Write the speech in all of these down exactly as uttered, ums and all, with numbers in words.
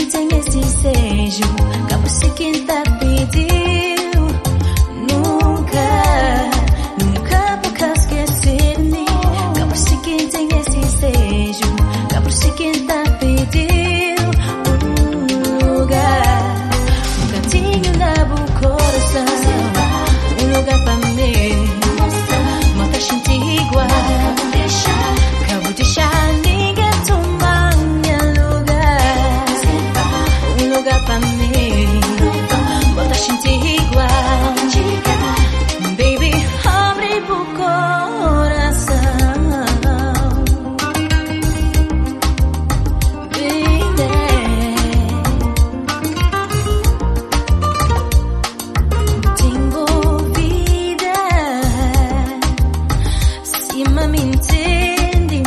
quem tem esse desejo, cabo se quem tá pediu. Nunca, nunca vou esquecer de mim. Cabo se quem tem esse desejo, cabo se quem tá pediu. Um lugar, um cantinho na boca coração, um lugar pra mim. Mata gente igual, cabo deixar ninguém tomar minha lugar. Um lugar pra mim, mata gente igual. Baby, abre pro coração. Baby, tengo vida. Se me entende,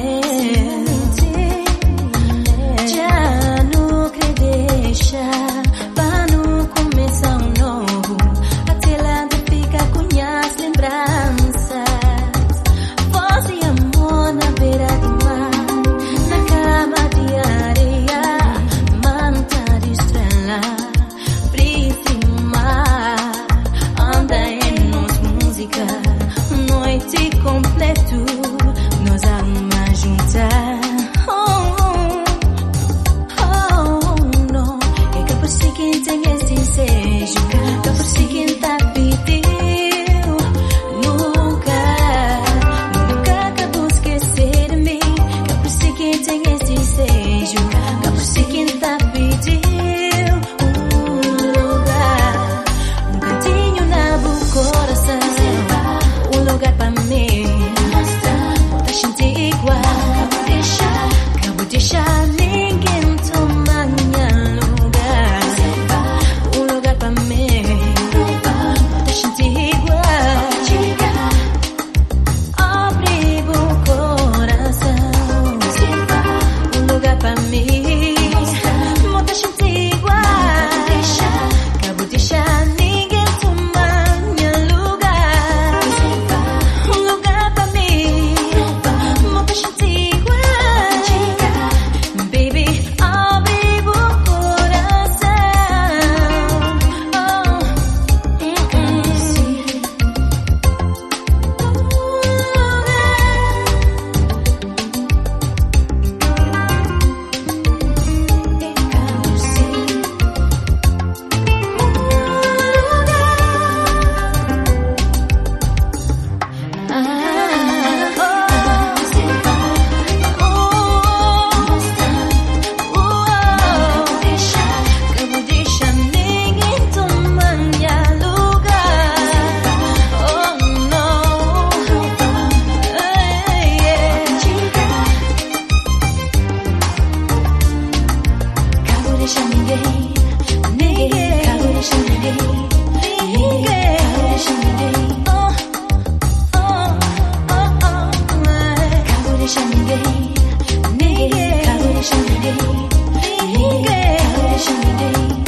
já não quer deixar pra não começar um novo. Até lá de ficar com as lembranças. Voz e amor na beira do mar, na cama de areia, manta de estrela, brisa e mar. Anda em nos música, noite completo, nós vamos juntar. Oh, oh, oh, não. É que por si quem tem esse desejo, que por si quem tá pediu. Nunca, nunca que vou esquecer de mim. Que por si quem tem esse desejo, que por si quem tá pediu. Um lugar, um cantinho na boca coração, um lugar pra mim. Muita gente igual, cabo deixar ninguém tomar minha lugar. Um lugar pra mim, muita gente igual. Abre o coração, um lugar pra mim. Muita gente igual, cabo deixar ninguém tomar minha lugar. Um lugar pra mim, muita gente igual. Baby, abre o coração. Oh, mm, mm. Cabo deixar ninguém tomar minha lugar. Oh, não. Hey, yeah. Cabo deixar ninguém, ninguém. Cabo deixar ninguém, ninguém. Cabo deixar ninguém. Oh, oh, oh, oh. Cabo deixar ninguém, ninguém. Cabo deixar ninguém, ninguém. Cabo deixar ninguém.